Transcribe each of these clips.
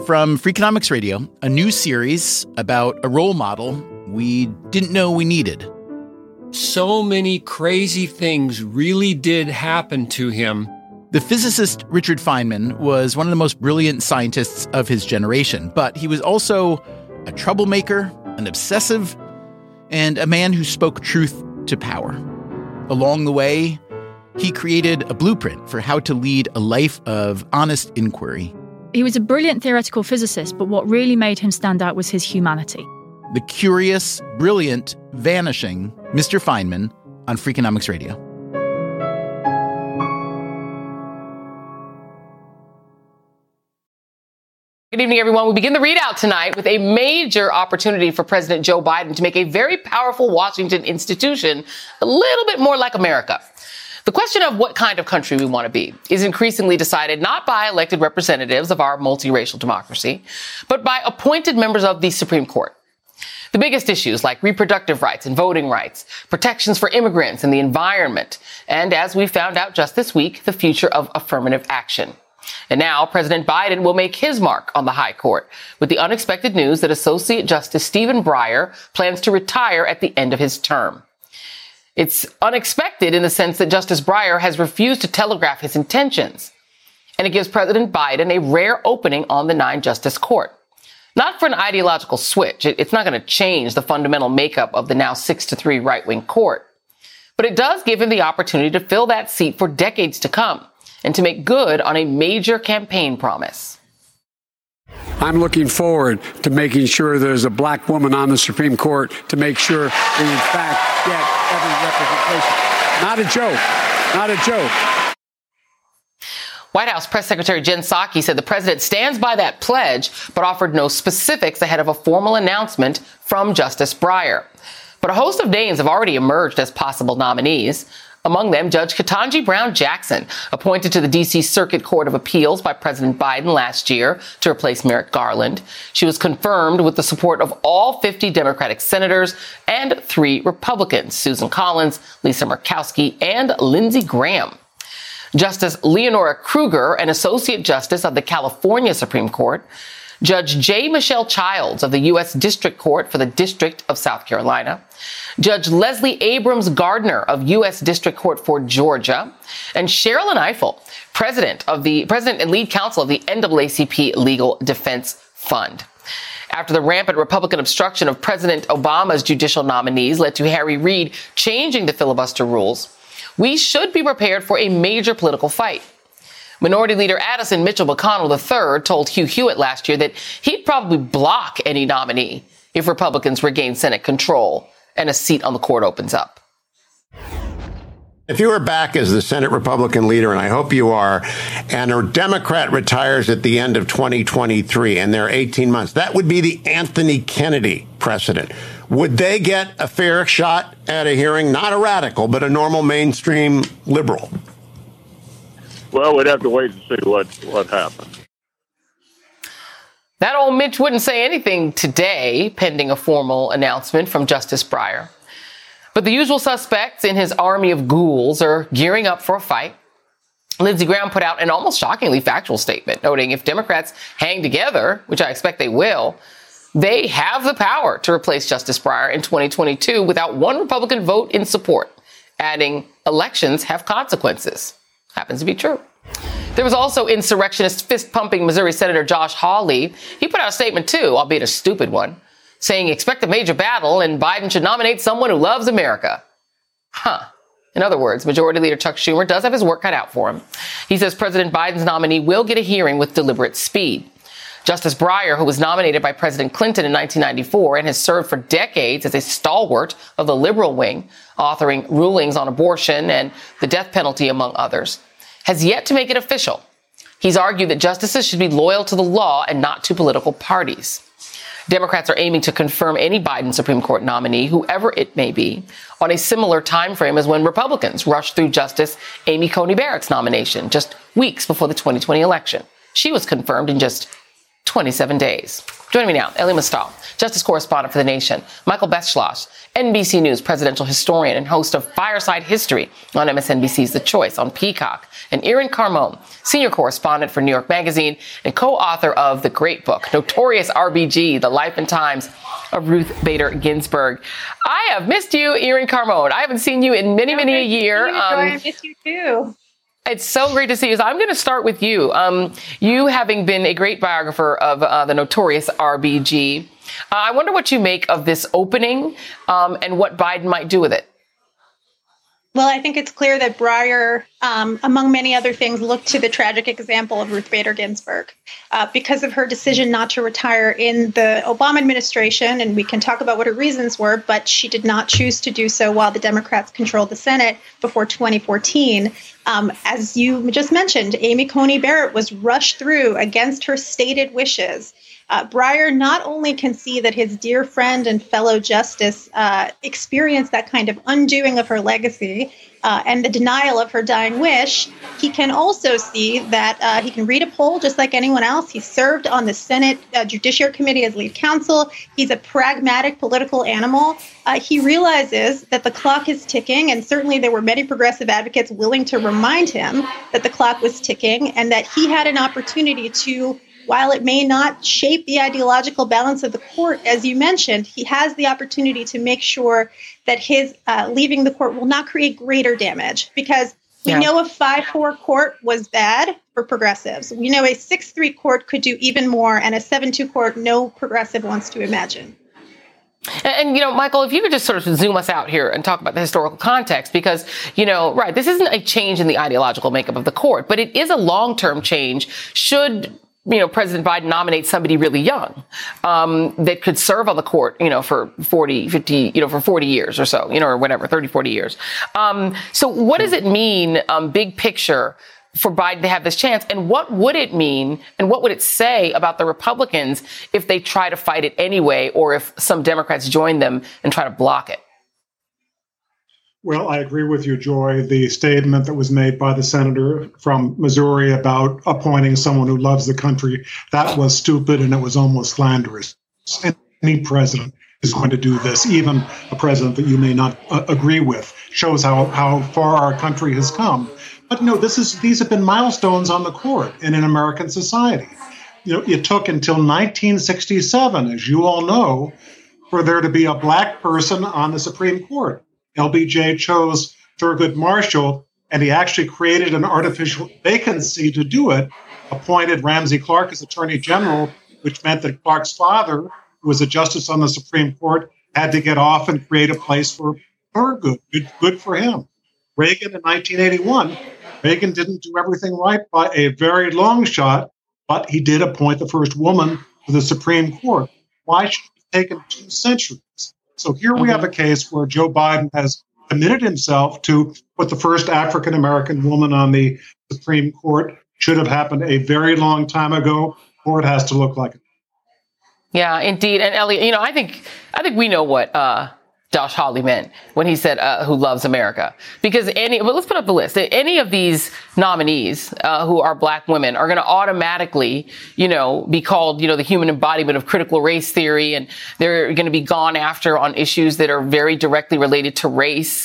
from Freakonomics Radio, a new series about a role model we didn't know we needed. So many crazy things really did happen to him. The physicist Richard Feynman was one of the most brilliant scientists of his generation, but he was also a troublemaker, an obsessive, and a man who spoke truth to power. Along the way, he created a blueprint for how to lead a life of honest inquiry. He was a brilliant theoretical physicist, but what really made him stand out was his humanity. The curious, brilliant, vanishing Mr. Feynman on Freakonomics Radio. Good evening, everyone. We begin the readout tonight with a major opportunity for President Joe Biden to make a very powerful Washington institution a little bit more like America. The question of what kind of country we want to be is increasingly decided not by elected representatives of our multiracial democracy, but by appointed members of the Supreme Court. The biggest issues like reproductive rights and voting rights, protections for immigrants and the environment, and as we found out just this week, the future of affirmative action. And now President Biden will make his mark on the high court with the unexpected news that Associate Justice Stephen Breyer plans to retire at the end of his term. It's unexpected in the sense that Justice Breyer has refused to telegraph his intentions, and it gives President Biden a rare opening on the 9-justice court. Not for an ideological switch. It's not going to change the fundamental makeup of the now 6-3 right-wing court. But it does give him the opportunity to fill that seat for decades to come and to make good on a major campaign promise. I'm looking forward to making sure there's a black woman on the Supreme Court to make sure we, in fact, get every representation. Not a joke. White House Press Secretary Jen Psaki said the president stands by that pledge, but offered no specifics ahead of a formal announcement from Justice Breyer. But a host of names have already emerged as possible nominees. Among them, Judge Ketanji Brown Jackson, appointed to the D.C. Circuit Court of Appeals by President Biden last year to replace Merrick Garland. She was confirmed with the support of all 50 Democratic senators and 3 Republicans, Susan Collins, Lisa Murkowski, and Lindsey Graham. Justice Leonora Kruger, an Associate Justice of the California Supreme Court, Judge J. Michelle Childs of the U.S. District Court for the District of South Carolina, Judge Leslie Abrams Gardner of U.S. District Court for Georgia, and Sherilyn Ifill, President and lead counsel of the NAACP Legal Defense Fund. After the rampant Republican obstruction of President Obama's judicial nominees led to Harry Reid changing the filibuster rules, we should be prepared for a major political fight. Minority Leader Addison Mitchell McConnell III told Hugh Hewitt last year that he'd probably block any nominee if Republicans regain Senate control and a seat on the court opens up. If you are back as the Senate Republican leader, and I hope you are, and a Democrat retires at the end of 2023 and there are 18 months, that would be the Anthony Kennedy precedent. Would they get a fair shot at a hearing? Not a radical, but a normal mainstream liberal. Well, we'd have to wait and see what happens. That old Mitch wouldn't say anything today, pending a formal announcement from Justice Breyer. But the usual suspects in his army of ghouls are gearing up for a fight. Lindsey Graham put out an almost shockingly factual statement, noting if Democrats hang together, which I expect they will, they have the power to replace Justice Breyer in 2022 without one Republican vote in support, adding elections have consequences. Happens to be true. There was also insurrectionist, fist-pumping Missouri Senator Josh Hawley. He put out a statement, too, albeit a stupid one, saying expect a major battle and Biden should nominate someone who loves America. In other words, Majority Leader Chuck Schumer does have his work cut out for him. He says President Biden's nominee will get a hearing with deliberate speed. Justice Breyer, who was nominated by President Clinton in 1994 and has served for decades as a stalwart of the liberal wing, authoring rulings on abortion and the death penalty, among others, has yet to make it official. He's argued that justices should be loyal to the law and not to political parties. Democrats are aiming to confirm any Biden Supreme Court nominee, whoever it may be, on a similar time frame as when Republicans rushed through Justice Amy Coney Barrett's nomination just weeks before the 2020 election. She was confirmed in just 27 days. Joining me now, Elie Mystal, justice correspondent for The Nation, Michael Beschloss, NBC News presidential historian and host of Fireside History on MSNBC's The Choice on Peacock, and Erin Carmon, senior correspondent for New York Magazine and co-author of the great book, Notorious RBG, The Life and Times of Ruth Bader Ginsburg. I have missed you, Erin Carmon. I haven't seen you in many a year. I miss you too. It's so great to see you. So I'm going to start with you. You having been a great biographer of the Notorious RBG. I wonder what you make of this opening and what Biden might do with it. Well, I think it's clear that Breyer, among many other things, looked to the tragic example of Ruth Bader Ginsburg because of her decision not to retire in the Obama administration. And we can talk about what her reasons were, but she did not choose to do so while the Democrats controlled the Senate before 2014. As you just mentioned, Amy Coney Barrett was rushed through against her stated wishes. Breyer not only can see that his dear friend and fellow justice experienced that kind of undoing of her legacy and the denial of her dying wish, he can also see that he can read a poll just like anyone else. He served on the Senate Judiciary Committee as lead counsel. He's a pragmatic political animal. He realizes that the clock is ticking, and certainly there were many progressive advocates willing to remind him that the clock was ticking and that he had an opportunity to, while it may not shape the ideological balance of the court, as you mentioned, he has the opportunity to make sure that his leaving the court will not create greater damage, because we know a 5-4 court was bad for progressives. We know a 6-3 court could do even more, and a 7-2 court no progressive wants to imagine. And, Michael, if you could just sort of zoom us out here and talk about the historical context, because, this isn't a change in the ideological makeup of the court, but it is a long-term change should President Biden nominates somebody really young that could serve on the court, for 40, 50, for 40 years or so, or whatever, 30, 40 years. So what does it mean, big picture, for Biden to have this chance? And what would it mean and what would it say about the Republicans if they try to fight it anyway, or if some Democrats join them and try to block it? Well, I agree with you, Joy. The statement that was made by the senator from Missouri about appointing someone who loves the country, that was stupid and it was almost slanderous. Any president is going to do this, even a president that you may not agree with. Shows how far our country has come. But these have been milestones on the court and in American society. It took until 1967, as you all know, for there to be a black person on the Supreme Court. LBJ chose Thurgood Marshall, and he actually created an artificial vacancy to do it, appointed Ramsey Clark as Attorney General, which meant that Clark's father, who was a justice on the Supreme Court, had to get off and create a place for Thurgood. Good for him. Reagan in 1981, Reagan didn't do everything right by a very long shot, but he did appoint the first woman to the Supreme Court. Why should it have taken 2 centuries? So here we have a case where Joe Biden has committed himself to put the first African-American woman on the Supreme Court. Should have happened a very long time ago, or it has to look like it. Yeah, indeed. And Ellie, I think we know what Josh Hawley meant when he said who loves America. Because let's put up the list. Any of these nominees who are black women are going to automatically, be called, the human embodiment of critical race theory. And they're going to be gone after on issues that are very directly related to race.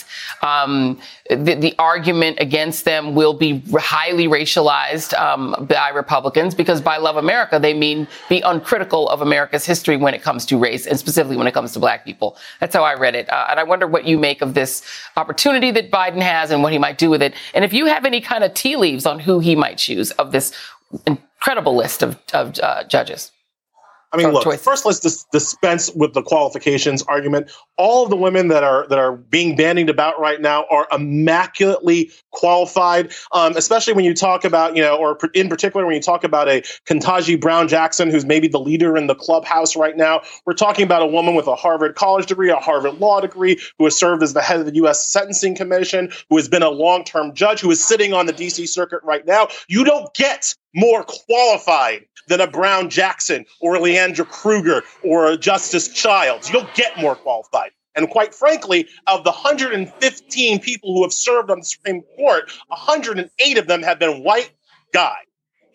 The argument against them will be highly racialized by Republicans, because by love America, they mean be uncritical of America's history when it comes to race, and specifically when it comes to black people. That's how I read it. And I wonder what you make of this opportunity that Biden has and what he might do with it. And if you have any kind of tea leaves on who he might choose of this incredible list of judges. I mean, look, first let's dispense with the qualifications argument. All of the women that are being bandied about right now are immaculately qualified, especially when you talk about, or in particular when you talk about a Ketanji Brown Jackson, who's maybe the leader in the clubhouse right now. We're talking about a woman with a Harvard College degree, a Harvard Law degree, who has served as the head of the U.S. Sentencing Commission, who has been a long-term judge, who is sitting on the D.C. Circuit right now. You don't get more qualified than a Brown Jackson or a Leandra Kruger or a Justice Childs. You don't get more qualified. And quite frankly, of the 115 people who have served on the Supreme Court, 108 of them have been white guys.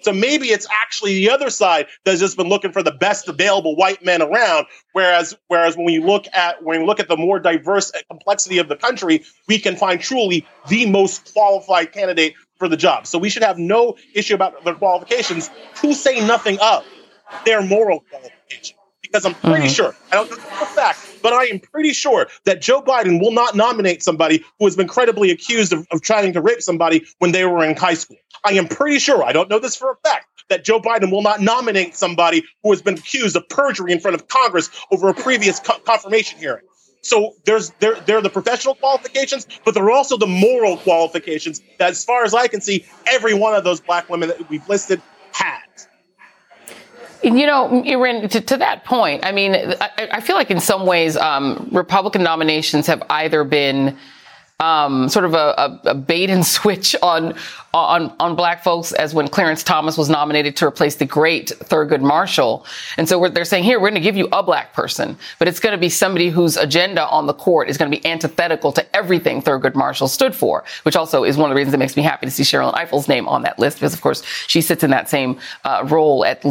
So maybe it's actually the other side that's just been looking for the best available white men around. Whereas when you look at the more diverse complexity of the country, we can find truly the most qualified candidate for the job. So we should have no issue about their qualifications, to say nothing of their moral qualifications. Because I'm pretty sure, I don't know for a fact, but I am pretty sure that Joe Biden will not nominate somebody who has been credibly accused of trying to rape somebody when they were in high school. I am pretty sure, I don't know this for a fact, that Joe Biden will not nominate somebody who has been accused of perjury in front of Congress over a previous confirmation hearing. So there are the professional qualifications, but there are also the moral qualifications that, as far as I can see, every one of those black women that we've listed has. You know, Irin, to that point, I mean, I feel like in some ways, Republican nominations have either been sort of a bait and switch on black folks, as when Clarence Thomas was nominated to replace the great Thurgood Marshall. And so they're saying, here, we're going to give you a black person, but it's going to be somebody whose agenda on the court is going to be antithetical to everything Thurgood Marshall stood for, which also is one of the reasons that makes me happy to see Sherrilyn Ifill's name on that list, because, of course, she sits in that same role at the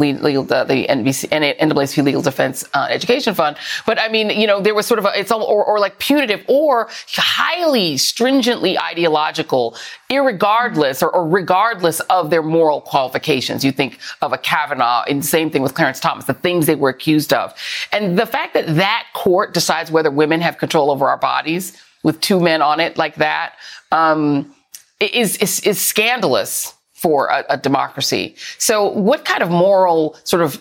NAACP Legal Defense Education Fund. But, I mean, you know, there was sort of or like punitive or highly stringently ideological, irregardless or regardless of their moral qualifications. You think of a Kavanaugh, and same thing with Clarence Thomas, the things they were accused of. And the fact that that court decides whether women have control over our bodies with two men on it like that is scandalous for a democracy. So what kind of moral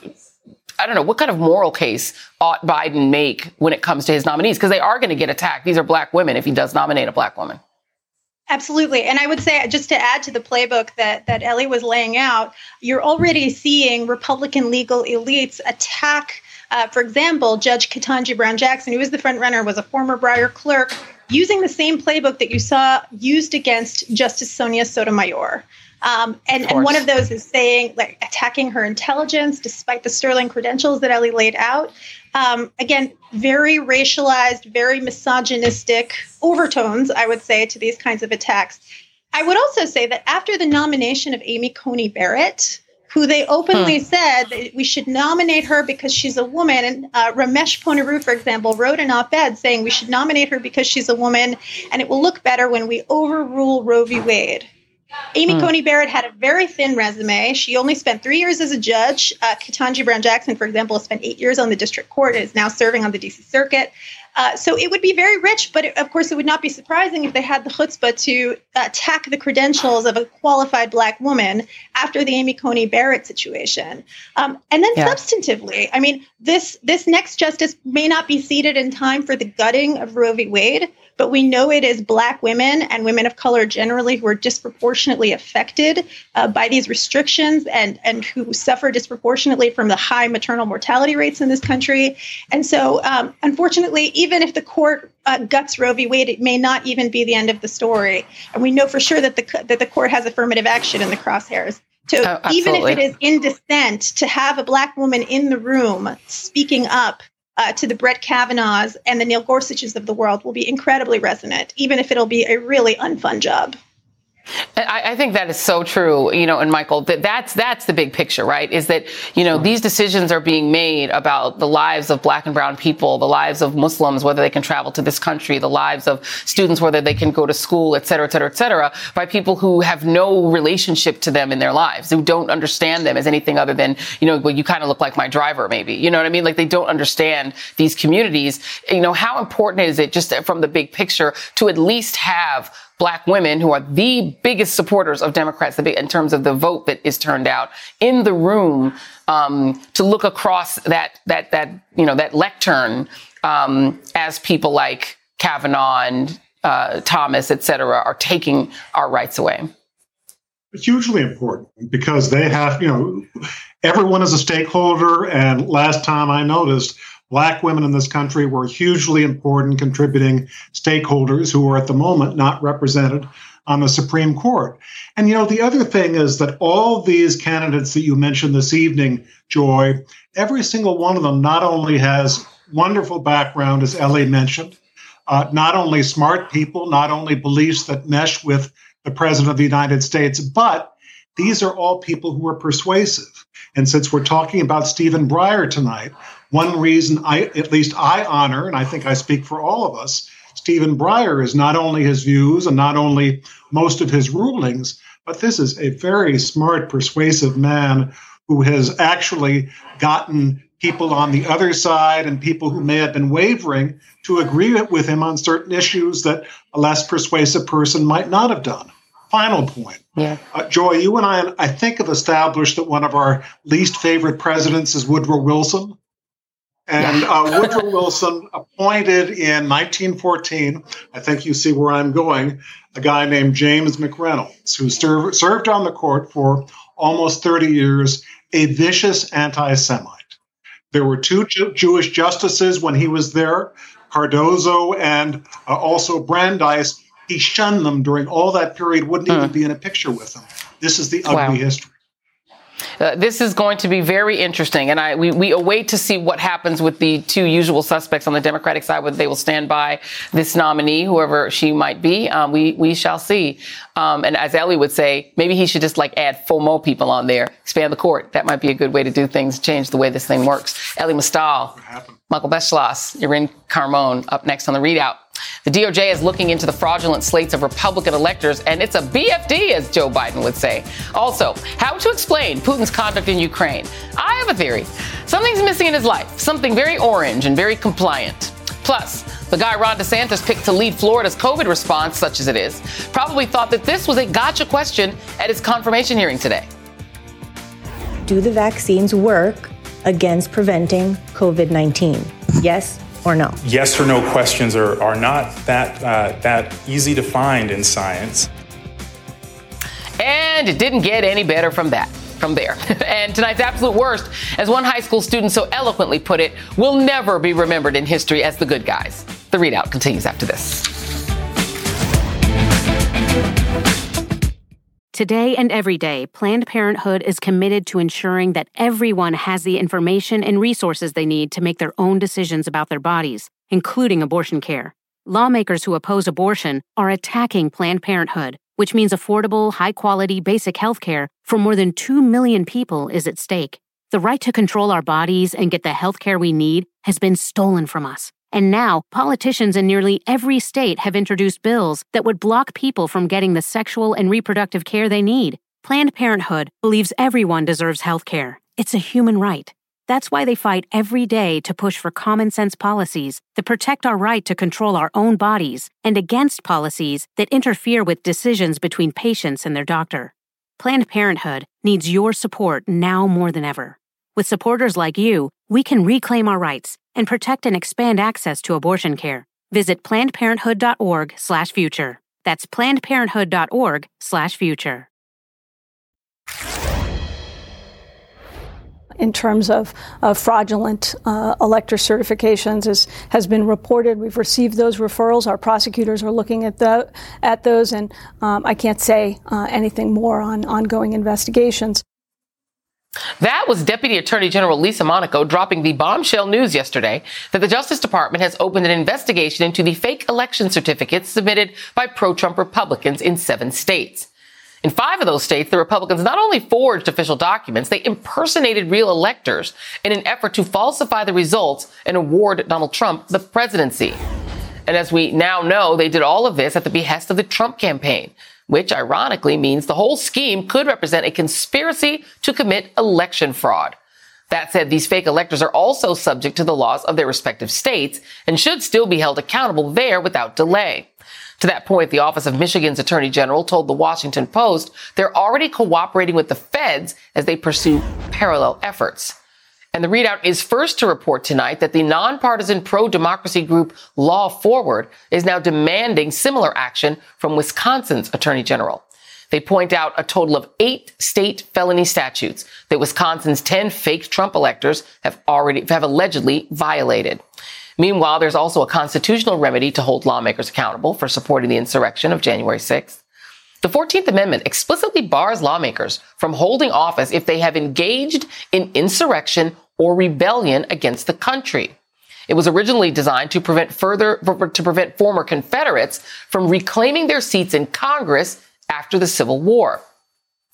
what kind of moral case ought Biden make when it comes to his nominees? Because they are going to get attacked. These are black women if he does nominate a black woman. Absolutely. And I would say, just to add to the playbook that Ellie was laying out, you're already seeing Republican legal elites attack, for example, Judge Ketanji Brown Jackson, who was the front runner, was a former Breyer clerk, using the same playbook that you saw used against Justice Sonia Sotomayor. And one of those is saying, like, attacking her intelligence, despite the sterling credentials that Ellie laid out. Again, very racialized, very misogynistic overtones, I would say, to these kinds of attacks. I would also say that after the nomination of Amy Coney Barrett, who they openly said that we should nominate her because she's a woman, and Ramesh Ponnuru, for example, wrote an op-ed saying we should nominate her because she's a woman, and it will look better when we overrule Roe v. Wade. Amy Coney Barrett had a very thin resume. She only spent 3 years as a judge. Ketanji Brown Jackson, for example, spent 8 years on the district court and is now serving on the D.C. Circuit. So it would be very rich, but of course it would not be surprising if they had the chutzpah to attack the credentials of a qualified black woman after the Amy Coney Barrett situation. And then substantively, I mean, this next justice may not be seated in time for the gutting of Roe v. Wade, but we know it is black women and women of color generally who are disproportionately affected by these restrictions and who suffer disproportionately from the high maternal mortality rates in this country. And so, unfortunately, even if the court guts Roe v. Wade, it may not even be the end of the story. And we know for sure that the court has affirmative action in the crosshairs. So even if it is in dissent, to have a black woman in the room speaking up to the Brett Kavanaughs and the Neil Gorsuches of the world will be incredibly resonant, even if it'll be a really unfun job. I think that is so true, you know, and Michael, that's the big picture, right? Is that, you know, these decisions are being made about the lives of black and brown people, the lives of Muslims, whether they can travel to this country, the lives of students, whether they can go to school, et cetera, by people who have no relationship to them in their lives, who don't understand them as anything other than, you know, well, you kind of look like my driver, maybe, you know what I mean? Like, they don't understand these communities. You know, how important is it, just from the big picture, to at least have black women, who are the biggest supporters of Democrats in terms of the vote that is turned out, in the room, to look across that lectern, as people like Kavanaugh and Thomas, et cetera, are taking our rights away? It's hugely important because they have, you know, everyone is a stakeholder. And last time I noticed, black women in this country were hugely important contributing stakeholders who are at the moment not represented on the Supreme Court. And, you know, the other thing is that all these candidates that you mentioned this evening, Joy, every single one of them not only has wonderful background, as Ellie mentioned, not only smart people, not only beliefs that mesh with the President of the United States, but These are all people who are persuasive. And since we're talking about Stephen Breyer tonight, one reason at least I honor, and I think I speak for all of us, Stephen Breyer is not only his views and not only most of his rulings, but this is a very smart, persuasive man who has actually gotten people on the other side and people who may have been wavering to agree with him on certain issues that a less persuasive person might not have done. Final point. Yeah. Joy, you and I think, have established that one of our least favorite presidents is Woodrow Wilson. And Woodrow Wilson appointed in 1914, I think you see where I'm going, a guy named James McReynolds, who served on the court for almost 30 years, a vicious anti-Semite. There were two Jewish justices when he was there, Cardozo and also Brandeis. He shunned them during all that period, wouldn't even be in a picture with them. This is the ugly history. This is going to be very interesting, and we await to see what happens with the two usual suspects on the Democratic side, whether they will stand by this nominee, whoever she might be. We shall see. And as Ellie would say, maybe he should just add 4 more people on there, expand the court. That might be a good way to do things, change the way this thing works. Ellie Mustal, Michael Beschloss, Irene Carmon up next on the Readout. The DOJ is looking into the fraudulent slates of Republican electors, and it's a BFD, as Joe Biden would say. Also, how to explain Putin's conduct in Ukraine. I have a theory. Something's missing in his life, something very orange and very compliant. Plus, the guy Ron DeSantis picked to lead Florida's COVID response, such as it is, probably thought that this was a gotcha question at his confirmation hearing today. Do the vaccines work against preventing COVID-19? Yes or no? Yes or no questions are not that easy to find in science. And it didn't get any better from there. And tonight's absolute worst, as one high school student so eloquently put it, will never be remembered in history as the good guys. The Readout continues after this. Today and every day, Planned Parenthood is committed to ensuring that everyone has the information and resources they need to make their own decisions about their bodies, including abortion care. Lawmakers who oppose abortion are attacking Planned Parenthood, which means affordable, high-quality, basic health care for more than 2 million people is at stake. The right to control our bodies and get the health care we need has been stolen from us. And now, politicians in nearly every state have introduced bills that would block people from getting the sexual and reproductive care they need. Planned Parenthood believes everyone deserves health care. It's a human right. That's why they fight every day to push for common-sense policies that protect our right to control our own bodies and against policies that interfere with decisions between patients and their doctor. Planned Parenthood needs your support now more than ever. With supporters like you, we can reclaim our rights and protect and expand access to abortion care. Visit PlannedParenthood.org/future. That's PlannedParenthood.org/future. In terms of fraudulent elector certifications has been reported. We've received those referrals. Our prosecutors are looking at those, and I can't say anything more on ongoing investigations. That was Deputy Attorney General Lisa Monaco dropping the bombshell news yesterday that the Justice Department has opened an investigation into the fake election certificates submitted by pro-Trump Republicans in 7 states. In 5 of those states, the Republicans not only forged official documents, they impersonated real electors in an effort to falsify the results and award Donald Trump the presidency. And as we now know, they did all of this at the behest of the Trump campaign, which ironically means the whole scheme could represent a conspiracy to commit election fraud. That said, these fake electors are also subject to the laws of their respective states and should still be held accountable there without delay. To that point, the Office of Michigan's Attorney General told the Washington Post they're already cooperating with the feds as they pursue parallel efforts. And the Readout is first to report tonight that the nonpartisan pro-democracy group Law Forward is now demanding similar action from Wisconsin's Attorney General. They point out a total of 8 state felony statutes that Wisconsin's 10 fake Trump electors have allegedly violated. Meanwhile, there's also a constitutional remedy to hold lawmakers accountable for supporting the insurrection of January 6th. The 14th Amendment explicitly bars lawmakers from holding office if they have engaged in insurrection or rebellion against the country. It was originally designed to prevent former Confederates from reclaiming their seats in Congress after the Civil War.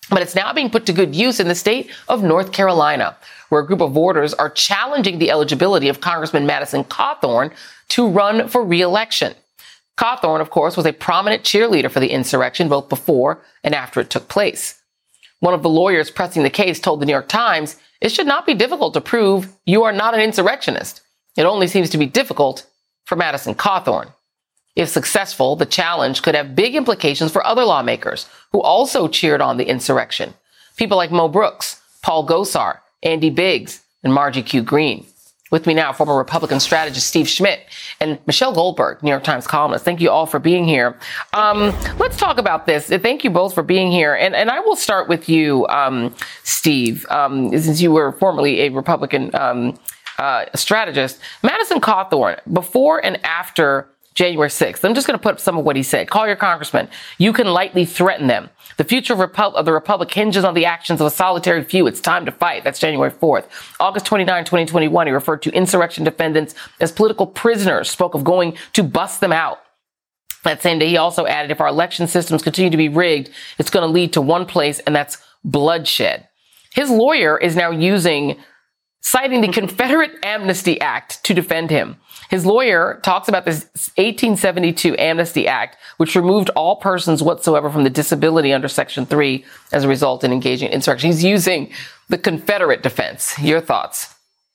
But it's now being put to good use in the state of North Carolina, where a group of voters are challenging the eligibility of Congressman Madison Cawthorn to run for re-election. Cawthorn, of course, was a prominent cheerleader for the insurrection both before and after it took place. One of the lawyers pressing the case told the New York Times, "It should not be difficult to prove you are not an insurrectionist. It only seems to be difficult for Madison Cawthorn." If successful, the challenge could have big implications for other lawmakers who also cheered on the insurrection. People like Mo Brooks, Paul Gosar, Andy Biggs, and Margie Q. Green. With me now, former Republican strategist Steve Schmidt and Michelle Goldberg, New York Times columnist. Thank you all for being here. Let's talk about this. Thank you both for being here. And I will start with you, Steve, since you were formerly a Republican strategist. Madison Cawthorn, before and after January 6th. I'm just going to put up some of what he said. "Call your congressman. You can lightly threaten them. The future of the Republic hinges on the actions of a solitary few. It's time to fight." That's January 4th. August 29, 2021, he referred to insurrection defendants as political prisoners, spoke of going to bust them out. That same day, he also added, "If our election systems continue to be rigged, it's going to lead to one place, and that's bloodshed." His lawyer is now citing the Confederate Amnesty Act to defend him. His lawyer talks about this 1872 Amnesty Act, which removed all persons whatsoever from the disability under Section 3 as a result in engaging in insurrection. He's using the Confederate defense. Your thoughts?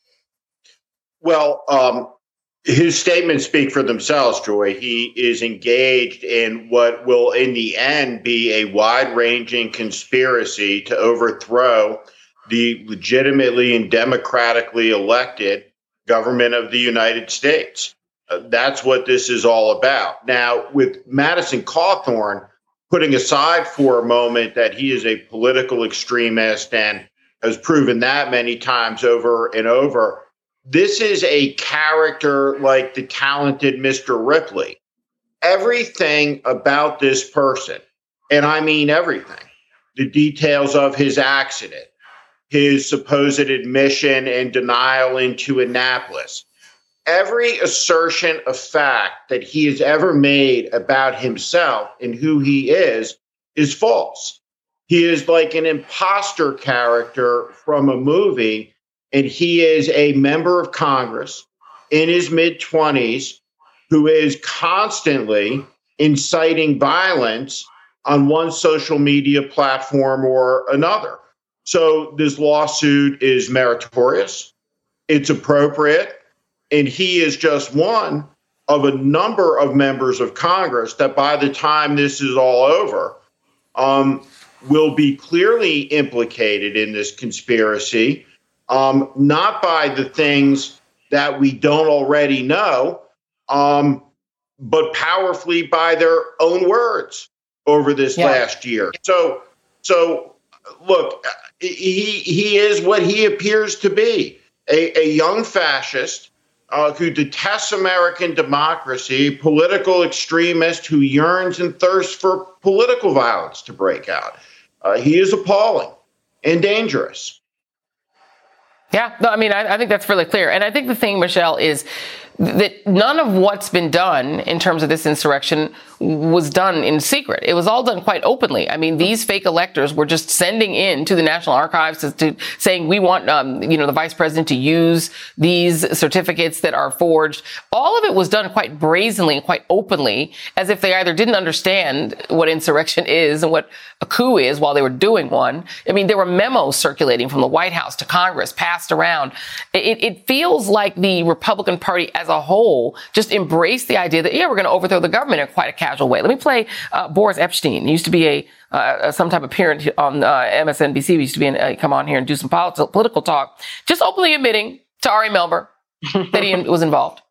Well, his statements speak for themselves, Joy. He is engaged in what will, in the end, be a wide-ranging conspiracy to overthrow the legitimately and democratically elected government of the United States. That's what this is all about. Now, with Madison Cawthorn, putting aside for a moment that he is a political extremist and has proven that many times over and over, this is a character like the talented Mr. Ripley. Everything about this person, and I mean everything, the details of his accident, his supposed admission and denial into Annapolis, every assertion of fact that he has ever made about himself and who he is false. He is like an imposter character from a movie, and he is a member of Congress in his mid-20s who is constantly inciting violence on one social media platform or another. So this lawsuit is meritorious, it's appropriate, and he is just one of a number of members of Congress that by the time this is all over, will be clearly implicated in this conspiracy, not by the things that we don't already know, but powerfully by their own words over this last year. So look, he is what he appears to be, a young fascist who detests American democracy, political extremist who yearns and thirsts for political violence to break out. He is appalling and dangerous. Yeah, no, I mean, I think that's really clear. And I think the thing, Michelle, is that none of what's been done in terms of this insurrection was done in secret. It was all done quite openly. I mean, these fake electors were just sending in to the National Archives to saying, we want, the vice president to use these certificates that are forged. All of it was done quite brazenly and quite openly, as if they either didn't understand what insurrection is and what a coup is while they were doing one. I mean, there were memos circulating from the White House to Congress, passed around. It feels like the Republican Party as a whole just embraced the idea that, we're going to overthrow the government in quite a casual way. Let me play Boris Epshteyn. He used to be some type of appearance on MSNBC. He used to be come on here and do some political talk, just openly admitting to Ari Melber that he was involved.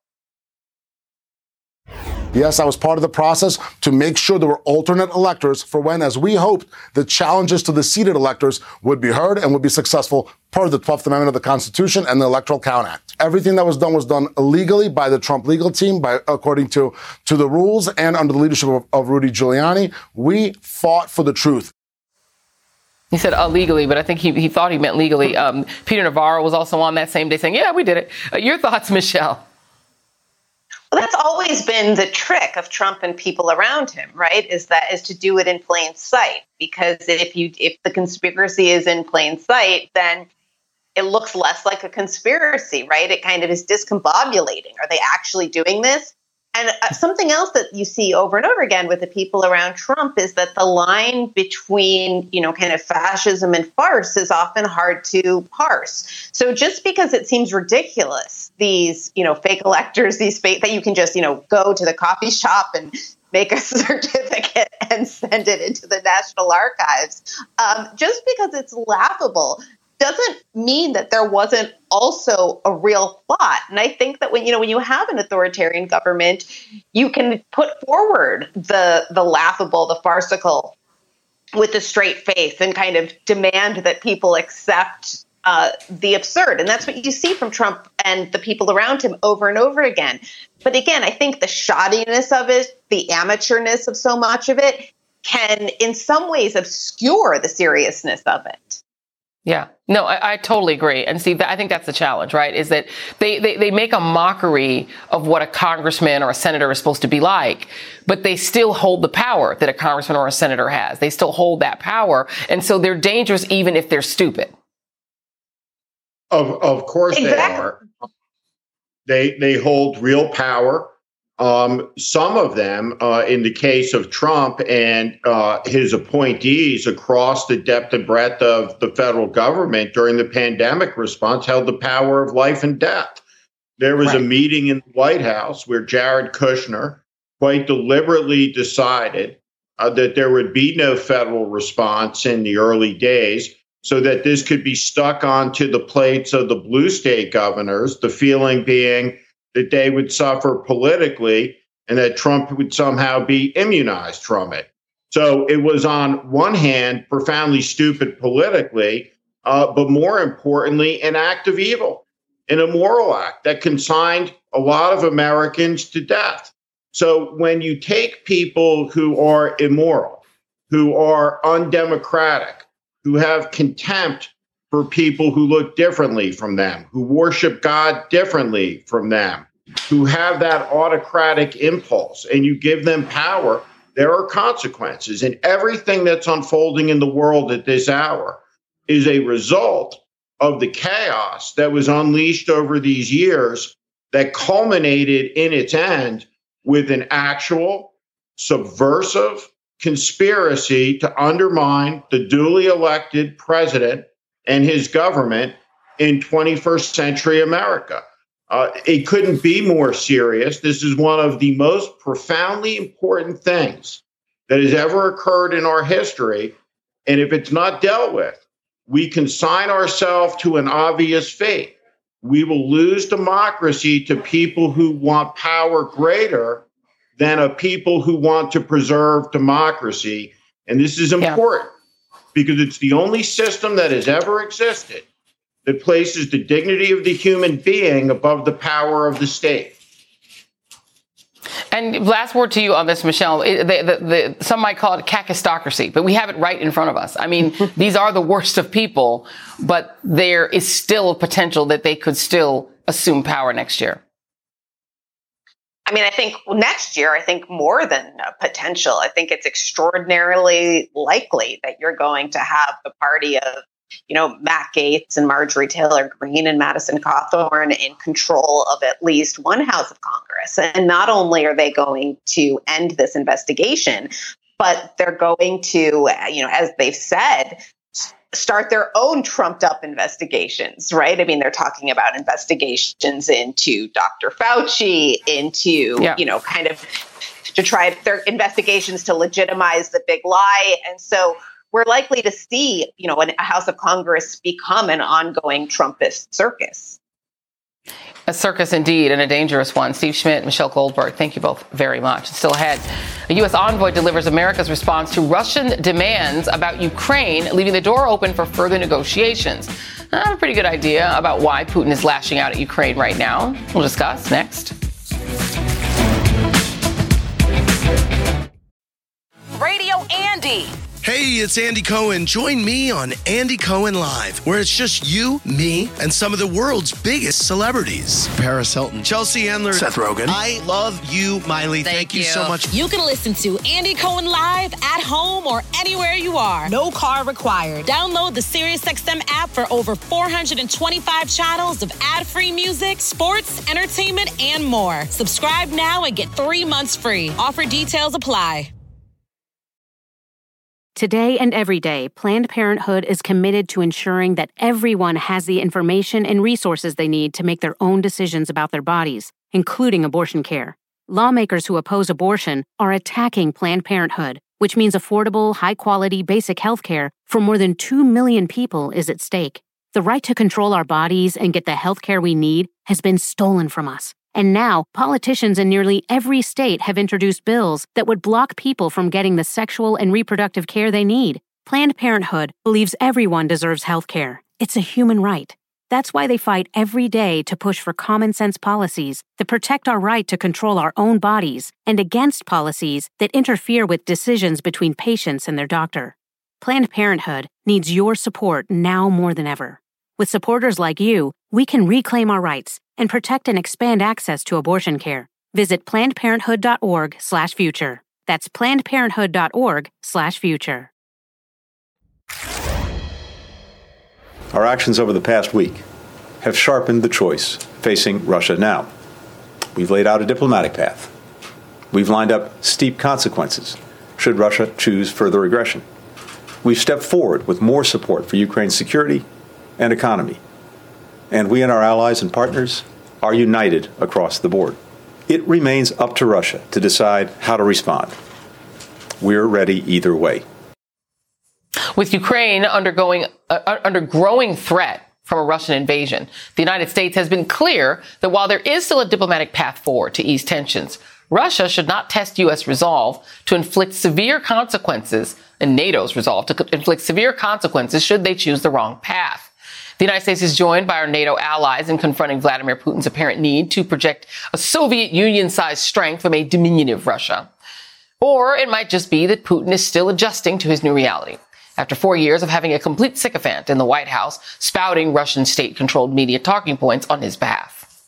Yes, I was part of the process to make sure there were alternate electors for when, as we hoped, the challenges to the seated electors would be heard and would be successful per the 12th Amendment of the Constitution and the Electoral Count Act. Everything that was done illegally by the Trump legal team, according to the rules and under the leadership of Rudy Giuliani. We fought for the truth. He said illegally, but I think he thought he meant legally. Peter Navarro was also on that same day saying, yeah, we did it. Your thoughts, Michelle? Well, that's always been the trick of Trump and people around him, right? Is to do it in plain sight. Because if the conspiracy is in plain sight, then it looks less like a conspiracy, right? It kind of is discombobulating. Are they actually doing this? And something else that you see over and over again with the people around Trump is that the line between, kind of fascism and farce is often hard to parse. So just because it seems ridiculous, these, fake electors, that you can just, go to the coffee shop and make a certificate and send it into the National Archives, just because it's laughable doesn't mean that there wasn't also a real thought. And I think that when you have an authoritarian government, you can put forward the laughable, the farcical with a straight face and kind of demand that people accept the absurd. And that's what you see from Trump and the people around him over and over again. But again, I think the shoddiness of it, the amateurness of so much of it can in some ways obscure the seriousness of it. Yeah, no, I totally agree. And see, I think that's the challenge, right? Is that they make a mockery of what a congressman or a senator is supposed to be like, but they still hold the power that a congressman or a senator has. They still hold that power. And so they're dangerous even if they're stupid. Of course they are. They hold real power. Some of them, in the case of Trump and his appointees across the depth and breadth of the federal government during the pandemic response, held the power of life and death. There was a meeting in the White House where Jared Kushner quite deliberately decided that there would be no federal response in the early days so that this could be stuck onto the plates of the blue state governors, the feeling being that they would suffer politically and that Trump would somehow be immunized from it. So it was on one hand profoundly stupid politically, but more importantly, an act of evil, an immoral act that consigned a lot of Americans to death. So when you take people who are immoral, who are undemocratic, who have contempt for people who look differently from them, who worship God differently from them, who have that autocratic impulse, and you give them power, there are consequences. And everything that's unfolding in the world at this hour is a result of the chaos that was unleashed over these years that culminated in its end with an actual subversive conspiracy to undermine the duly elected president and his government in 21st century America. It couldn't be more serious. This is one of the most profoundly important things that has ever occurred in our history. And if it's not dealt with, we consign ourselves to an obvious fate. We will lose democracy to people who want power greater than a people who want to preserve democracy. And this is important because it's the only system that has ever existed that places the dignity of the human being above the power of the state. And last word to you on this, Michelle. Some might call it kakistocracy, but we have it right in front of us. I mean, these are the worst of people, but there is still a potential that they could still assume power next year. I mean, I think next year, I think more than a potential. I think it's extraordinarily likely that you're going to have the party of, Matt Gaetz and Marjorie Taylor Greene and Madison Cawthorn in control of at least one house of Congress. And not only are they going to end this investigation, but they're going to, as they've said, start their own trumped up investigations, right? I mean, they're talking about investigations into Dr. Fauci, into, kind of to try their investigations to legitimize the big lie. And so we're likely to see, a House of Congress become an ongoing Trumpist circus. A circus indeed, and a dangerous one. Steve Schmidt, Michelle Goldberg, thank you both very much. Still ahead, a U.S. envoy delivers America's response to Russian demands about Ukraine, leaving the door open for further negotiations. I have a pretty good idea about why Putin is lashing out at Ukraine right now. We'll discuss next. Radio Andy. Hey, it's Andy Cohen. Join me on Andy Cohen Live, where it's just you, me, and some of the world's biggest celebrities. Paris Hilton, Chelsea Handler, Seth Rogen. I love you, Miley. Thank you so much. You can listen to Andy Cohen Live at home or anywhere you are. No car required. Download the SiriusXM app for over 425 channels of ad-free music, sports, entertainment, and more. Subscribe now and get 3 months free. Offer details apply. Today and every day, Planned Parenthood is committed to ensuring that everyone has the information and resources they need to make their own decisions about their bodies, including abortion care. Lawmakers who oppose abortion are attacking Planned Parenthood, which means affordable, high-quality, basic health care for more than 2 million people is at stake. The right to control our bodies and get the health care we need has been stolen from us. And now, politicians in nearly every state have introduced bills that would block people from getting the sexual and reproductive care they need. Planned Parenthood believes everyone deserves health care. It's a human right. That's why they fight every day to push for common-sense policies that protect our right to control our own bodies and against policies that interfere with decisions between patients and their doctor. Planned Parenthood needs your support now more than ever. With supporters like you, we can reclaim our rights and protect and expand access to abortion care. Visit PlannedParenthood.org/future. That's PlannedParenthood.org/future. Our actions over the past week have sharpened the choice facing Russia now. We've laid out a diplomatic path. We've lined up steep consequences should Russia choose further aggression. We've stepped forward with more support for Ukraine's security and economy. And we and our allies and partners are united across the board. It remains up to Russia to decide how to respond. We're ready either way. With Ukraine under growing threat from a Russian invasion, the United States has been clear that while there is still a diplomatic path forward to ease tensions, Russia should not test U.S. resolve to inflict severe consequences, and NATO's resolve to inflict severe consequences should they choose the wrong path. The United States is joined by our NATO allies in confronting Vladimir Putin's apparent need to project a Soviet Union-sized strength from a diminutive Russia. Or it might just be that Putin is still adjusting to his new reality, after 4 years of having a complete sycophant in the White House spouting Russian state-controlled media talking points on his behalf.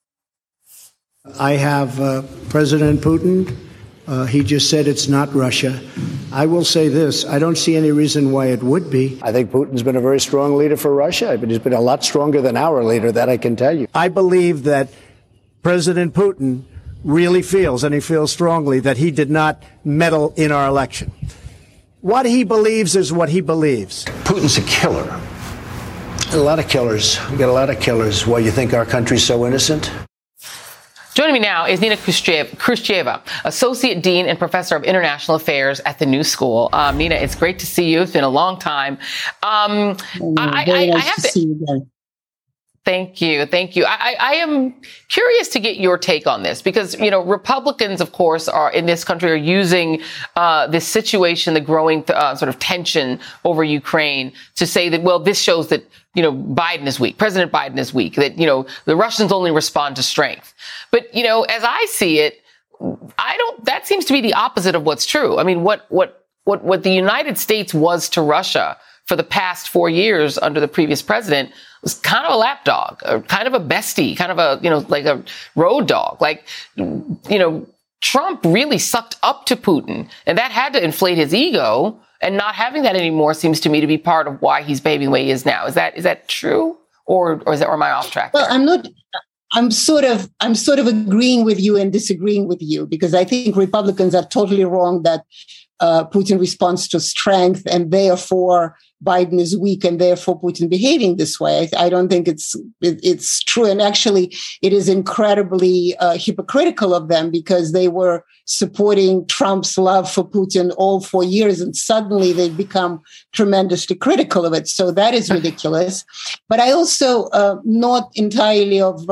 I have President Putin. He just said it's not Russia. I will say this. I don't see any reason why it would be. I think Putin's been a very strong leader for Russia, but he's been a lot stronger than our leader, that I can tell you. I believe that President Putin really feels, and he feels strongly, that he did not meddle in our election. What he believes is what he believes. Putin's a killer. A lot of killers. We got a lot of killers. Why, you think our country's so innocent? Joining me now is Nina Khrushcheva, Associate Dean and Professor of International Affairs at the New School. Nina, it's great to see you. It's been a long time. Very nice to see you again. Thank you. Thank you. I am curious to get your take on this because, you know, Republicans, of course, are in this country are using this situation, the growing sort of tension over Ukraine to say that, well, this shows that, you know, Biden is weak. President Biden is weak, that, you know, the Russians only respond to strength. But, you know, as I see it, that seems to be the opposite of what's true. I mean, what the United States was to Russia for the past 4 years under the previous president was kind of a lapdog, or kind of a bestie, kind of a, you know, like a road dog. Like, you know, Trump really sucked up to Putin, and that had to inflate his ego. And not having that anymore seems to me to be part of why he's behaving the way he is now. Is that true, or am I off track? Well, I'm not. I'm sort of agreeing with you and disagreeing with you, because I think Republicans are totally wrong that Putin responds to strength and therefore Biden is weak and therefore Putin behaving this way. I don't think it's true. And actually, it is incredibly hypocritical of them, because they were supporting Trump's love for Putin all 4 years, and suddenly they've become tremendously critical of it. So that is ridiculous. But I also not entirely of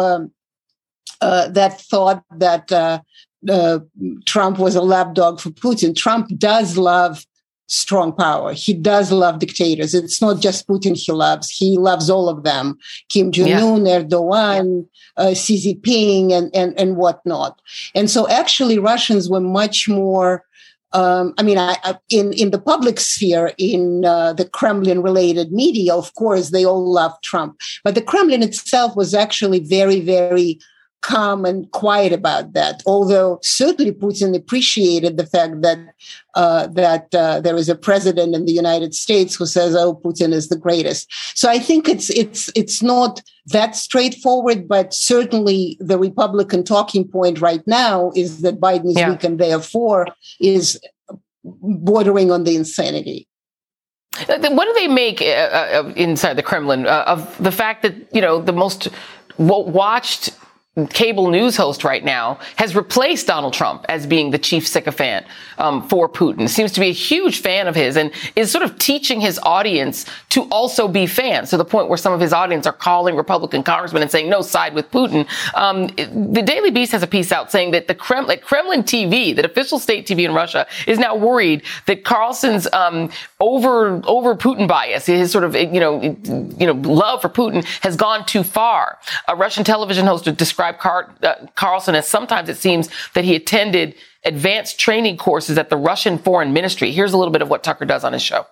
that thought that Trump was a lapdog for Putin. Trump does love strong power. He does love dictators. It's not just Putin he loves. He loves all of them. Kim Jong-un, Erdogan, Xi Jinping, and whatnot. And so actually Russians were much more in the public sphere, in the Kremlin-related media, of course, they all love Trump. But the Kremlin itself was actually very, very calm and quiet about that. Although certainly Putin appreciated the fact that there is a president in the United States who says, "Oh, Putin is the greatest." So I think it's not that straightforward, but certainly the Republican talking point right now is that Biden is weak and therefore is bordering on the insanity. What do they make inside the Kremlin of the fact that, the most watched cable news host right now has replaced Donald Trump as being the chief sycophant for Putin? Seems to be a huge fan of his and is sort of teaching his audience to also be fans, to the point where some of his audience are calling Republican congressmen and saying, no, side with Putin. The Daily Beast has a piece out saying that Kremlin TV, that official state TV in Russia, is now worried that Carlson's over Putin bias, his sort of love for Putin, has gone too far. A Russian television host described Carlson as sometimes it seems that he attended advanced training courses at the Russian Foreign Ministry. Here's a little bit of what Tucker does on his show.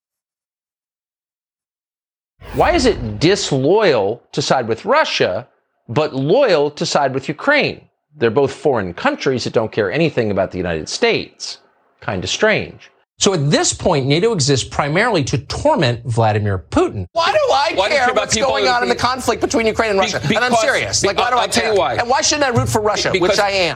Why is it disloyal to side with Russia, but loyal to side with Ukraine? They're both foreign countries that don't care anything about the United States. Kind of strange. So at this point, NATO exists primarily to torment Vladimir Putin. Why do I care what's going on in the conflict between Ukraine and Russia? And I'm serious. Why do I care? Tell you why. And why shouldn't I root for Russia, which I am?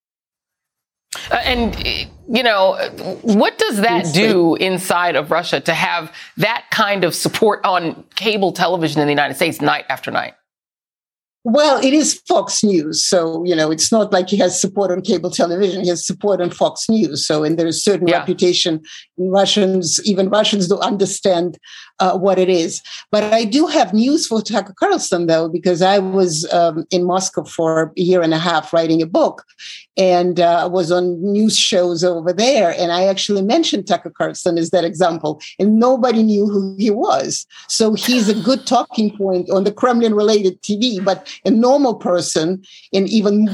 What does that do inside of Russia to have that kind of support on cable television in the United States night after night? Well, it is Fox News. So, it's not like he has support on cable television. He has support on Fox News. So, and there's a certain reputation. Even Russians don't understand what it is. But I do have news for Tucker Carlson, though, because I was in Moscow for a year and a half writing a book and was on news shows over there. And I actually mentioned Tucker Carlson as that example, and nobody knew who he was. So he's a good talking point on the Kremlin-related TV, but a normal person, and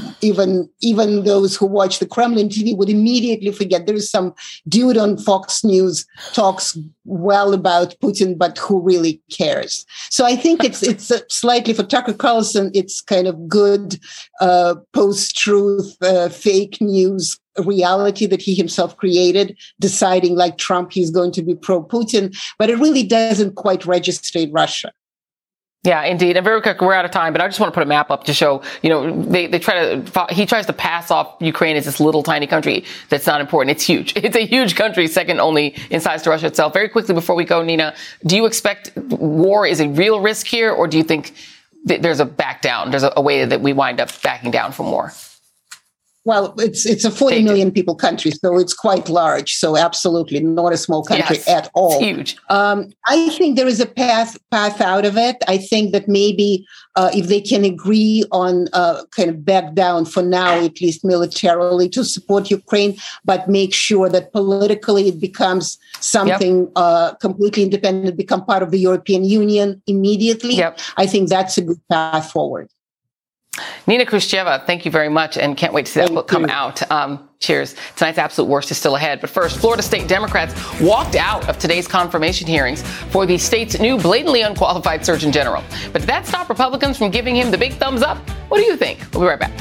even those who watch the Kremlin TV would immediately forget. There is some dude on Fox News talks well about Putin, but who really cares? So I think it's slightly for Tucker Carlson, it's kind of good post-truth, fake news reality that he himself created, deciding like Trump, he's going to be pro-Putin, but it really doesn't quite register in Russia. Yeah, indeed. And very quick, we're out of time, but I just want to put a map up to show, he tries to pass off Ukraine as this little tiny country that's not important. It's huge. It's a huge country, second only in size to Russia itself. Very quickly before we go, Nina, do you expect war is a real risk here, or do you think that there's a back down? There's a way that we wind up backing down from war? Well, it's a 40 million people country, so it's quite large. So absolutely not a small country at all. It's huge. I think there is a path out of it. I think that maybe if they can agree on kind of back down for now, at least militarily, to support Ukraine, but make sure that politically it becomes something completely independent, become part of the European Union immediately. I think that's a good path forward. Nina Khrushcheva, thank you very much, and can't wait to see that book come out. Cheers. Tonight's absolute worst is still ahead. But first, Florida state Democrats walked out of today's confirmation hearings for the state's new blatantly unqualified Surgeon General. But did that stop Republicans from giving him the big thumbs up? What do you think? We'll be right back.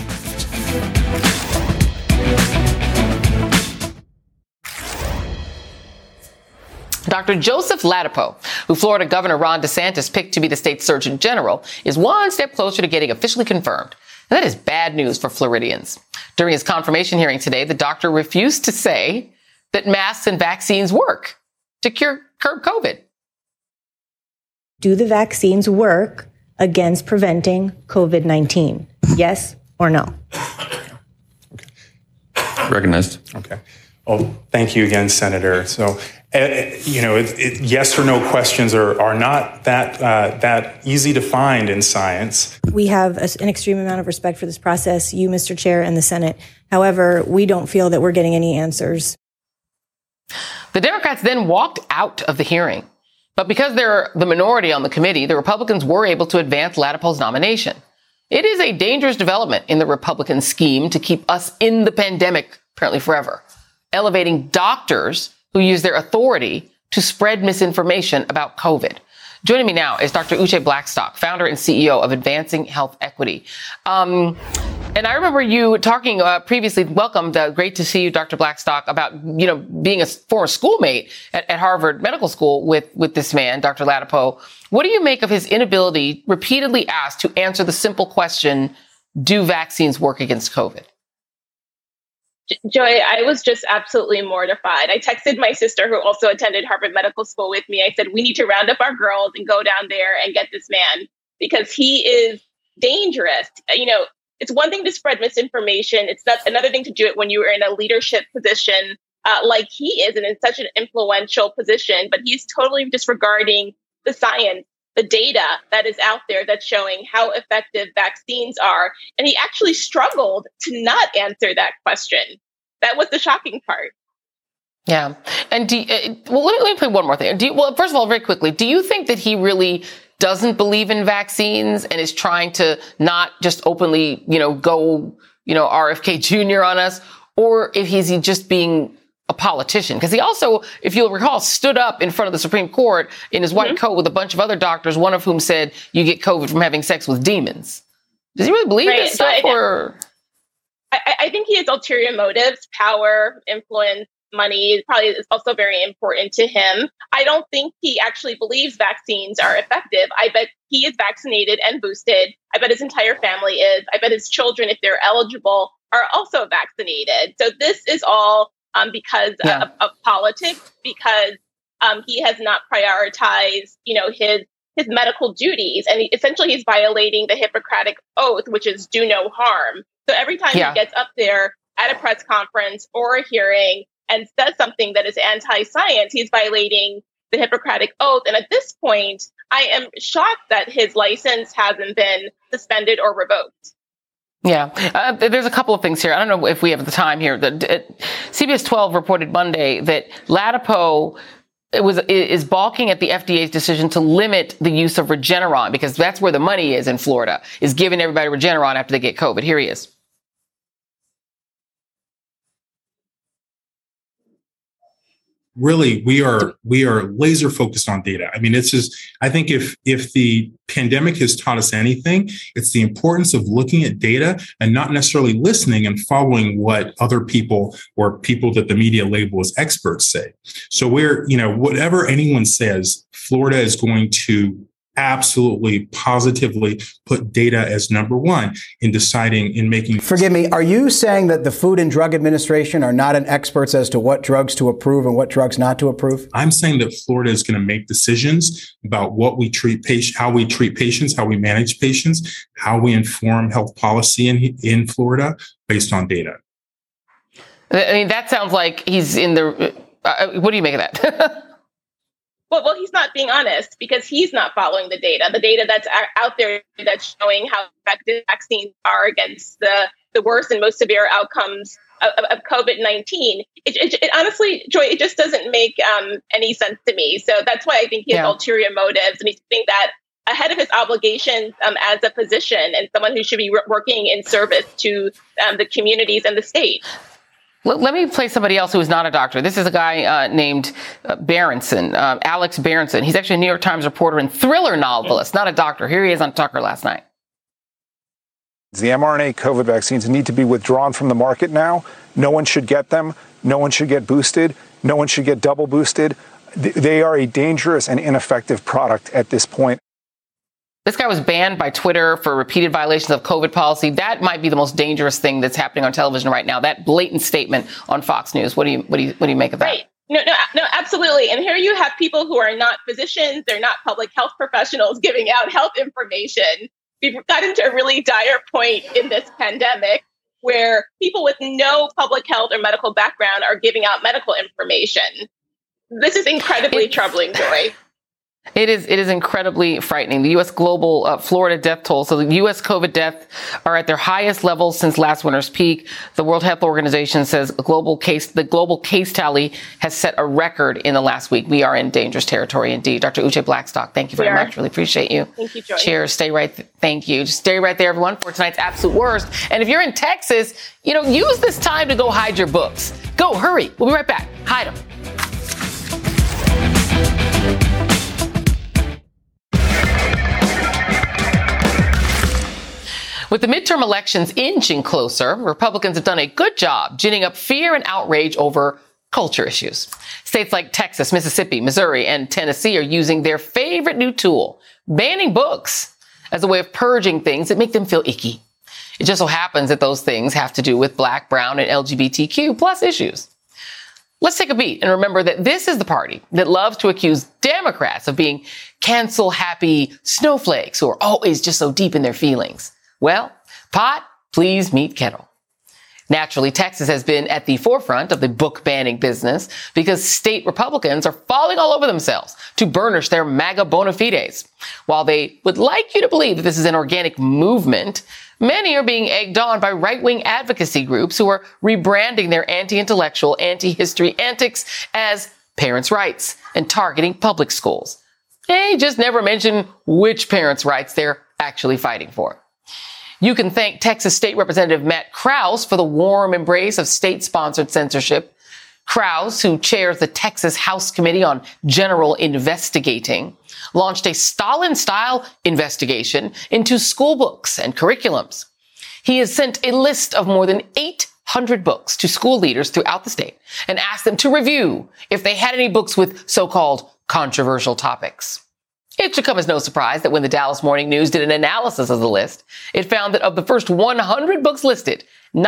Dr. Joseph Ladapo, who Florida Governor Ron DeSantis picked to be the state's Surgeon General, is one step closer to getting officially confirmed. And that is bad news for Floridians. During his confirmation hearing today, the doctor refused to say that masks and vaccines work to curb COVID. Do the vaccines work against preventing COVID-19? Yes or no? Recognized. Okay. Well, thank you again, Senator. So, yes or no questions are not that easy to find in science. We have an extreme amount of respect for this process, you, Mr. Chair, and the Senate. However, we don't feel that we're getting any answers. The Democrats then walked out of the hearing. But because they're the minority on the committee, the Republicans were able to advance Ladapo's nomination. It is a dangerous development in the Republican scheme to keep us in the pandemic, apparently forever. elevating doctors who use their authority to spread misinformation about COVID. Joining me now is Dr. Uche Blackstock, founder and CEO of Advancing Health Equity. And I remember you talking previously, welcome, great to see you, Dr. Blackstock, about, being a former schoolmate at Harvard Medical School with this man, Dr. Ladapo. What do you make of his inability, repeatedly asked, to answer the simple question, do vaccines work against COVID? Joy, I was just absolutely mortified. I texted my sister, who also attended Harvard Medical School with me. I said, we need to round up our girls and go down there and get this man because he is dangerous. It's one thing to spread misinformation. It's not another thing to do it when you are in a leadership position like he is and in such an influential position. But he's totally disregarding the science, the data that is out there that's showing how effective vaccines are. And he actually struggled to not answer that question. That was the shocking part. Yeah. And let me play one more thing. First of all, very quickly, do you think that he really doesn't believe in vaccines and is trying to not just openly, go, RFK Jr. on us? Or if he's just being a politician? Because he also, if you'll recall, stood up in front of the Supreme Court in his white coat with a bunch of other doctors, one of whom said you get COVID from having sex with demons. Does he really believe this stuff? I think he has ulterior motives, power, influence, money probably is also very important to him. I don't think he actually believes vaccines are effective. I bet he is vaccinated and boosted. I bet his entire family is. I bet his children, if they're eligible, are also vaccinated. So this is all because of politics, because he has not prioritized, his medical duties. And essentially he's violating the Hippocratic Oath, which is do no harm. So every time he gets up there at a press conference or a hearing and says something that is anti-science, he's violating the Hippocratic Oath. And at this point, I am shocked that his license hasn't been suspended or revoked. Yeah, there's a couple of things here. I don't know if we have the time here. CBS 12 reported Monday that Ladapo is balking at the FDA's decision to limit the use of Regeneron, because that's where the money is in Florida, is giving everybody Regeneron after they get COVID. Here he is. Really, we are laser focused on data. I mean, it's just, I think if the pandemic has taught us anything, it's the importance of looking at data and not necessarily listening and following what other people or people that the media label as experts say. So whatever anyone says, Florida is going to absolutely, positively put data as number one in deciding, in making. Forgive me, are you saying that the Food and Drug Administration are not experts as to what drugs to approve and what drugs not to approve? I'm saying that Florida is going to make decisions about what we treat patients, how we treat patients, how we manage patients, how we inform health policy in Florida based on data. I mean, that sounds like he's in the. What do you make of that? Well, he's not being honest because he's not following the data that's out there that's showing how effective vaccines are against the worst and most severe outcomes of COVID-19. It honestly, Joy, it just doesn't make any sense to me. So that's why I think he has ulterior motives, and he's doing that ahead of his obligations as a physician and someone who should be working in service to the communities and the state. Let me play somebody else who is not a doctor. This is a guy named Berenson, Alex Berenson. He's actually a New York Times reporter and thriller novelist, not a doctor. Here he is on Tucker last night. The mRNA COVID vaccines need to be withdrawn from the market now. No one should get them. No one should get boosted. No one should get double boosted. They are a dangerous and ineffective product at this point. This guy was banned by Twitter for repeated violations of COVID policy. That might be the most dangerous thing that's happening on television right now. That blatant statement on Fox News. What do you make of that? Right. No, absolutely. And here you have people who are not physicians. They're not public health professionals giving out health information. We've gotten to a really dire point in this pandemic where people with no public health or medical background are giving out medical information. This is incredibly troubling, Joy. It is incredibly frightening. The U.S. global Florida death toll. So the U.S. COVID deaths are at their highest levels since last winter's peak. The World Health Organization says the global case tally has set a record in the last week. We are in dangerous territory indeed. Dr. Uche Blackstock, thank you very much. Really appreciate you. Thank you, Joy. Cheers. Stay right. Thank you. Just stay right there, everyone, for tonight's absolute worst. And if you're in Texas, use this time to go hide your books. Go, hurry. We'll be right back. Hide them. With the midterm elections inching closer, Republicans have done a good job ginning up fear and outrage over culture issues. States like Texas, Mississippi, Missouri, and Tennessee are using their favorite new tool, banning books, as a way of purging things that make them feel icky. It just so happens that those things have to do with Black, brown, and LGBTQ plus issues. Let's take a beat and remember that this is the party that loves to accuse Democrats of being cancel-happy snowflakes who are always just so deep in their feelings. Well, pot, please meet kettle. Naturally, Texas has been at the forefront of the book banning business because state Republicans are falling all over themselves to burnish their MAGA bona fides. While they would like you to believe that this is an organic movement, many are being egged on by right-wing advocacy groups who are rebranding their anti-intellectual, anti-history antics as parents' rights and targeting public schools. They just never mention which parents' rights they're actually fighting for. You can thank Texas State Representative Matt Krause for the warm embrace of state-sponsored censorship. Krause, who chairs the Texas House Committee on General Investigating, launched a Stalin-style investigation into school books and curriculums. He has sent a list of more than 800 books to school leaders throughout the state and asked them to review if they had any books with so-called controversial topics. It should come as no surprise that when the Dallas Morning News did an analysis of the list, it found that of the first 100 books listed,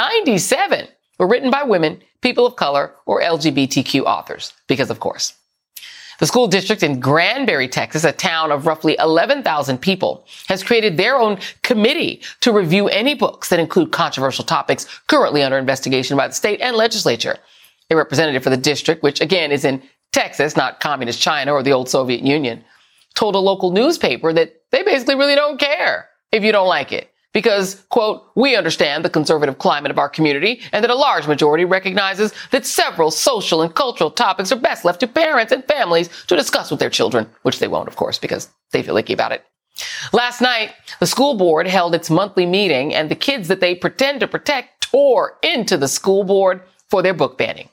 97 were written by women, people of color, or LGBTQ authors. Because, of course. The school district in Granbury, Texas, a town of roughly 11,000 people, has created their own committee to review any books that include controversial topics currently under investigation by the state and legislature. A representative for the district, which again is in Texas, not communist China or the old Soviet Union, told a local newspaper that they basically really don't care if you don't like it because, quote, we understand the conservative climate of our community and that a large majority recognizes that several social and cultural topics are best left to parents and families to discuss with their children, which they won't, of course, because they feel icky about it. Last night, the school board held its monthly meeting and the kids that they pretend to protect tore into the school board for their book banning.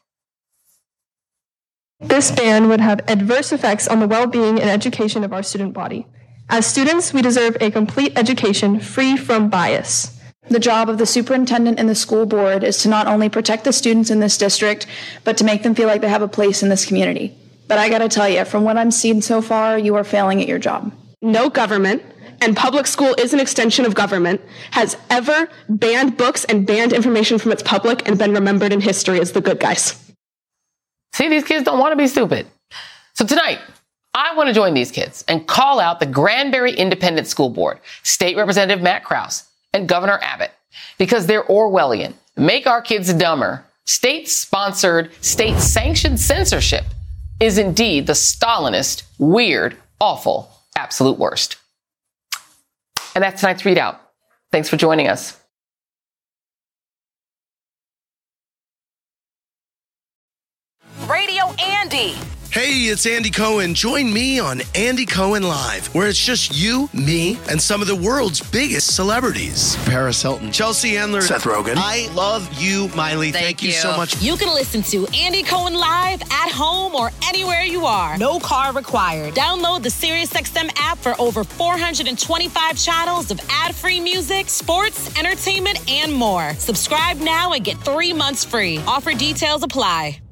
This ban would have adverse effects on the well-being and education of our student body. As students, we deserve a complete education free from bias. The job of the superintendent and the school board is to not only protect the students in this district, but to make them feel like they have a place in this community. But I gotta tell you, from what I'm seeing so far, you are failing at your job. No government, and public school is an extension of government, has ever banned books and banned information from its public and been remembered in history as the good guys. See, these kids don't want to be stupid. So tonight, I want to join these kids and call out the Granbury Independent School Board, State Representative Matt Krause, and Governor Abbott, because they're Orwellian, make our kids dumber, state-sponsored, state-sanctioned censorship is indeed the Stalinist, weird, awful, absolute worst. And that's tonight's ReidOut. Thanks for joining us. Radio Andy. Hey, it's Andy Cohen. Join me on Andy Cohen Live, where it's just you, me, and some of the world's biggest celebrities. Paris Hilton, Chelsea Handler, Seth Rogen. I love you, Miley. Thank you so much. You can listen to Andy Cohen Live at home or anywhere you are. No car required. Download the SiriusXM app for over 425 channels of ad-free music, sports, entertainment, and more. Subscribe now and get 3 months free. Offer details apply.